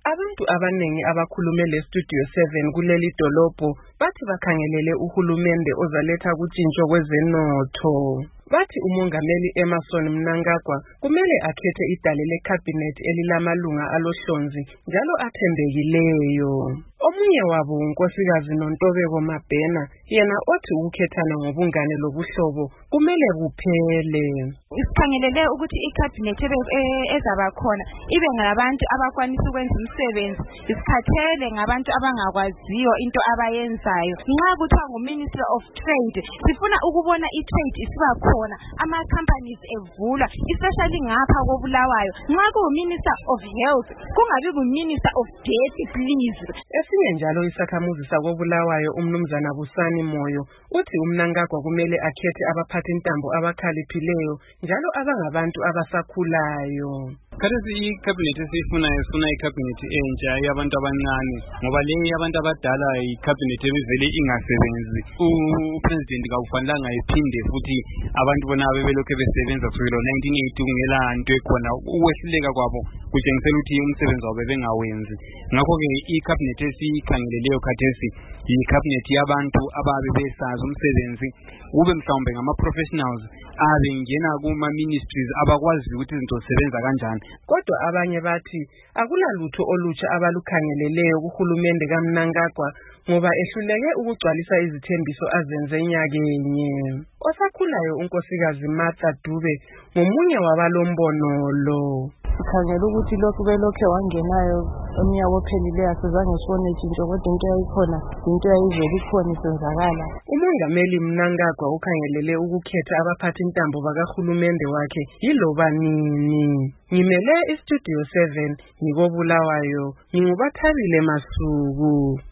Abantu abanengi abakhulume le-Studio 7 kuleli dolobho bathi bakhangelele uhulumende ozaletha kutshintsho kwezenotho. Bathi umongameli Emmerson Mnangagwa kumele akhethe idale le-cabinet elilamalunga alohlonzi njalo athembekileyo. Omunye wabo unkosikazi Nontobeko Mabhena yena othi ukukhethana ngobungane lobuhlobo kumele kuphele. Isikhangelele ukuthi icabinet ezaba khona ibe ngabantu abakwanisa ukwenza umsebenzi, isikhathele ngabantu abangakwaziyo into abayenzayo. Nxa kuthiwa ngu-Minister of Trade, sifuna ukubona i-trade isiba khona, ama-companies evulwa, especially ngapha koBulawayo. Nxa kungu-Minister of Health, kungabi ngu-Minister of Death, please. Esinye njalo isakhamuzi sakoBulawayo umnumzana Busani Moyo uthi uMnangagwa kumele akhethe abaphathi intambo abakhaliphileyo njalo abangabantu abasakhulayo. Khathesi i-cabinet esiyifunayo sifuna i-cabinet entsha yabantu abancane ngoba lenye yabantu abadala i-cabinet ebivele ingasebenzi. U-president kawufanelanga ephinde futhi abantu bona bebelokhu besebenza kusukela 1980 kungela nto ekhona. Ukwehluleka kwabo kutshengisela ukuthi umsebenzi wabo bengawenzi. Ngakho-ke i-cabinet esiyikhangeleleyo khathesi yi-cabinet yabantu ababe besazi umsebenzi, kube mhlawumbe ngama-professionals abengena kuma-ministries abakwazi ukuthi izinto zisebenza kanjani. Kodwa abanye bathi akulalutho olutsha abalukhangeleleyo kuhulumende kaMnangagwa ngoba ehluleke ukugcwalisa izithembiso azenze nyakenye. Osakhulayo unkosikazi Martha Dube ngomunye wabalombono lo. Sikhangela ukuthi lokhu belokhe wangenayo umnyaka ophelileyo asizange sibone tshintsho, kodwa into yayikhona into yayivele ikhona isenzakala. Umongameli Mnangagwa ukhangelele ukukhetha abaphathi intambo bakahulumende wakhe yiloba nini. Ngimele iStudio 7 ngikoBulawayo, nginguBathabile Masuku.